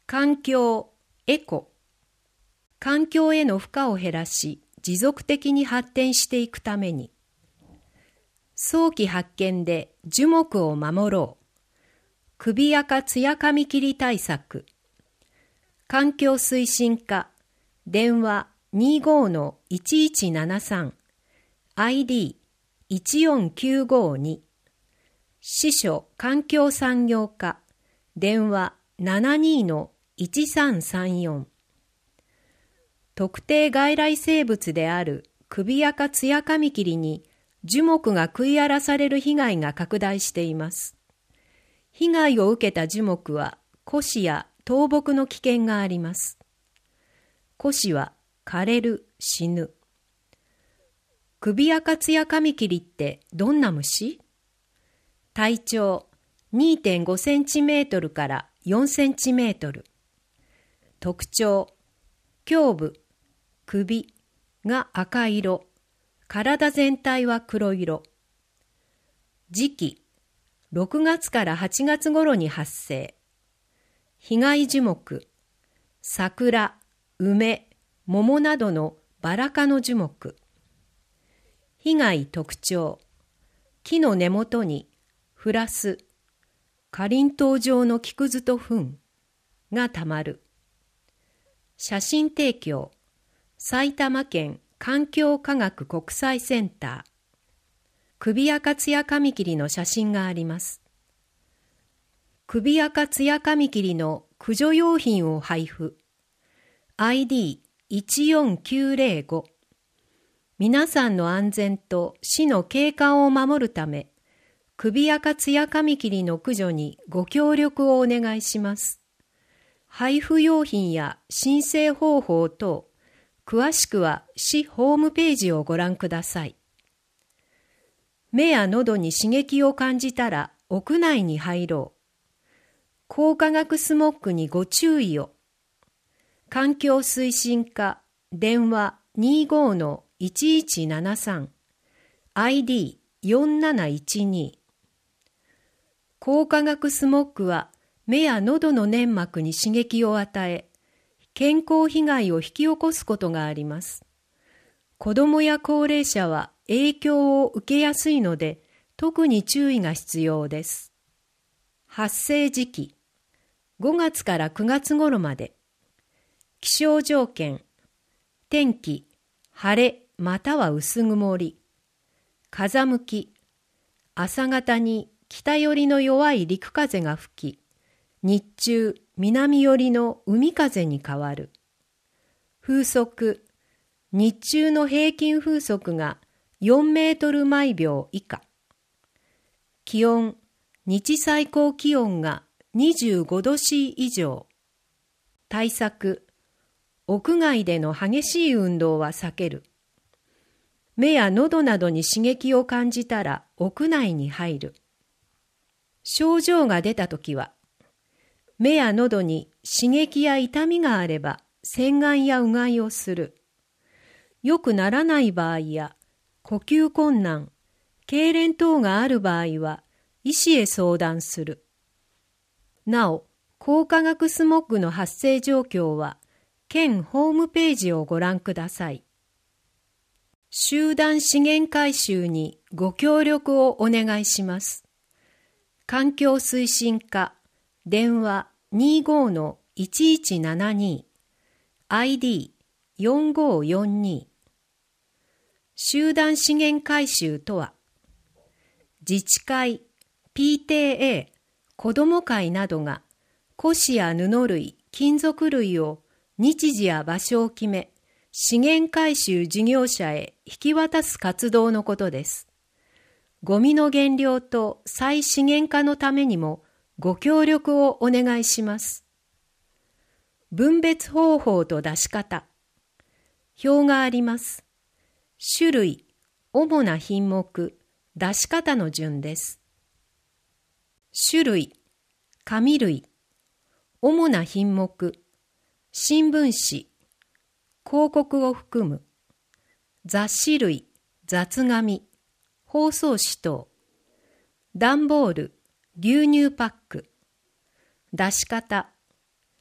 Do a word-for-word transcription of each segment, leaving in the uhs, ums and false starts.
環境、エコ。環境への負荷を減らし、持続的に発展していくために。早期発見で樹木を守ろう。首垢つやかみ切り対策。環境推進課、電話 にじゅうごのいちいちななさん、アイディーいちよんきゅうごに。支所環境産業課、電話ななにのいちさんさんよん。特定外来生物である首垢つやかみ切りに樹木が食い荒らされる被害が拡大しています。被害を受けた樹木は枯死や倒木の危険があります。枯死は枯れる、死ぬ。首垢つやかみ切りってどんな虫？体長 にてんごセンチメートルからよんセンチメートル。特徴、胸部、首が赤色、体全体は黒色。時期、ろくがつからはちがつ頃に発生。被害樹木、桜、梅、桃などのバラ科の樹木。被害特徴、木の根元にフラス、かりんとう状の木くずと糞がたまる。写真提供、埼玉県環境科学国際センター。首垢つやかみ切りの写真があります。首垢つやかみ切りの駆除用品を配布。アイディーいちよんきゅうぜろご。皆さんの安全と市の景観を守るため、首垢つやかみ切りの駆除にご協力をお願いします。配布用品や申請方法等、詳しくは市ホームページをご覧ください。目や喉に刺激を感じたら屋内に入ろう。光化学スモッグにご注意を。環境推進課、電話にじゅうごのいちいちななさん、アイディーよんなないちに。光化学スモッグは目や喉の粘膜に刺激を与え、健康被害を引き起こすことがあります。子どもや高齢者は影響を受けやすいので、特に注意が必要です。発生時期、ごがつからくがつ頃まで。気象条件、天気、晴れまたは薄曇り。風向き、朝方に北寄りの弱い陸風が吹き、日中、南寄りの海風に変わる。風速、日中の平均風速がよんメートル毎秒以下。気温、日最高気温がにじゅうごど C 以上。対策、屋外での激しい運動は避ける。目や喉などに刺激を感じたら屋内に入る。症状が出たときは、目や喉に刺激や痛みがあれば洗顔やうがいをする。よくならない場合や呼吸困難、痙攣等がある場合は医師へ相談する。なお、光化学スモッグの発生状況は県ホームページをご覧ください。集団資源回収にご協力をお願いします。環境推進課、電話にじゅうごのいちいちななに、アイディーよんごよんに。集団資源回収とは、自治会、ピーティーエー、子ども会などが古紙や布類、金属類を日時や場所を決め、資源回収事業者へ引き渡す活動のことです。ゴミの減量と再資源化のためにもご協力をお願いします。分別方法と出し方。表があります。種類、主な品目、出し方の順です。種類、紙類、主な品目、新聞紙、広告を含む、雑誌類、雑紙、包装紙等、段ボール、牛乳パック、出し方、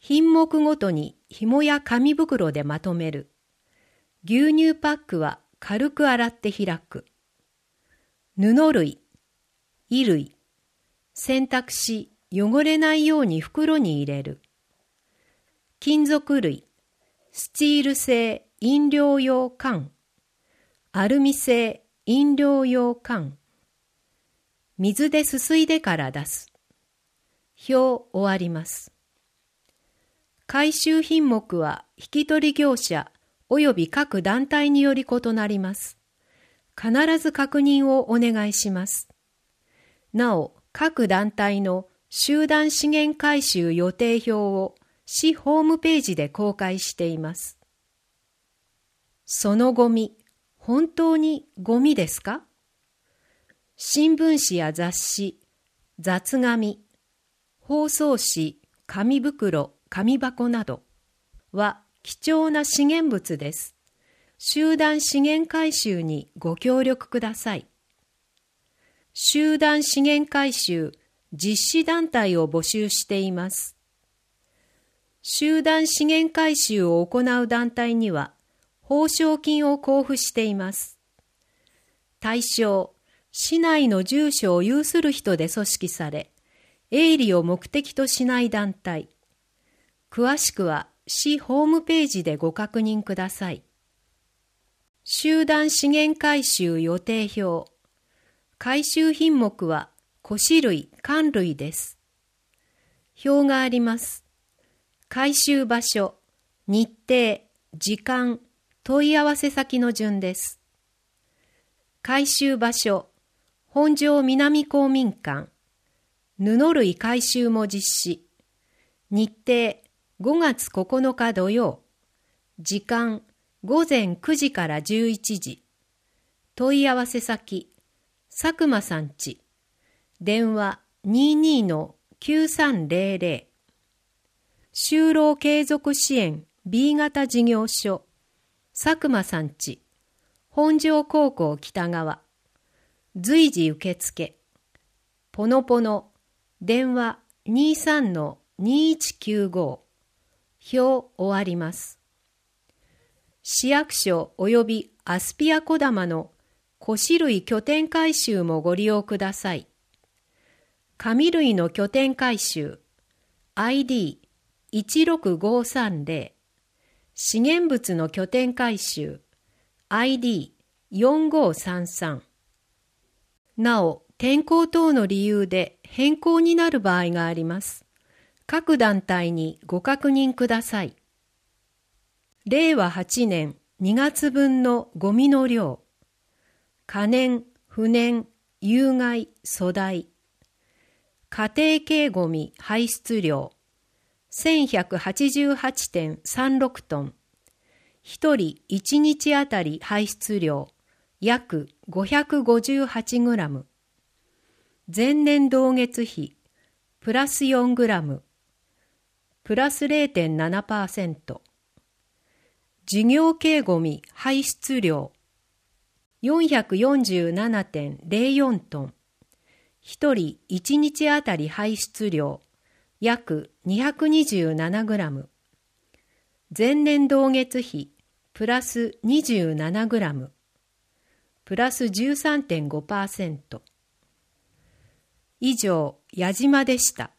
品目ごとに紐や紙袋でまとめる。牛乳パックは軽く洗って開く。布類、衣類、洗濯し汚れないように袋に入れる。金属類、スチール製飲料用缶、アルミ製飲料用缶。水ですすいでから出す。表終わります。回収品目は引き取り業者及び各団体により異なります。必ず確認をお願いします。なお、各団体の集団資源回収予定表を市ホームページで公開しています。そのゴミ、本当にゴミですか？新聞紙や雑誌、雑紙、包装紙、紙袋、紙箱などは貴重な資源物です。集団資源回収にご協力ください。集団資源回収実施団体を募集しています。集団資源回収を行う団体には報奨金を交付しています。対象、市内の住所を有する人で組織され、営利を目的としない団体。詳しくは市ホームページでご確認ください。集団資源回収予定表。回収品目は古紙類、缶類です。表があります。回収場所、日程、時間、問い合わせ先の順です。回収場所、本庄南公民館。布類回収も実施。日程、ごがつここのか土曜。時間、ごぜんくじからじゅういちじ。問い合わせ先、佐久間さんち。電話 にじゅうにのきゅうさんぜろぜろ。就労継続支援 ビー 型事業所、佐久間さんち。本庄高校北側。随時受付。ポノポノ。電話 にじゅうさんのにいちきゅうご。表終わります。市役所及びアスピアこだまの古紙類拠点回収もご利用ください。紙類の拠点回収 アイディーいちろくごさんぜろ。資源物の拠点回収 アイディーよんごさんさん。なお、天候等の理由で変更になる場合があります。各団体にご確認ください。れいわはちねんにがつ分のゴミの量。可燃、不燃、有害、粗大。家庭系ゴミ排出量。せんひゃくはちじゅうはちてんさんろくトン。ひとりいちにちあたり排出量。約ごひゃくごじゅうはちグラム。前年同月比。プラスよんグラム。プラス れいてんななパーセント。事業系ゴミ排出量 よんひゃくよんじゅうななてんぜろよんトン。ひとりいちにちあたり排出量約にひゃくにじゅうななグラム。前年同月比プラスにじゅうななグラム。プラス じゅうさんてんごパーセント。以上、矢島でした。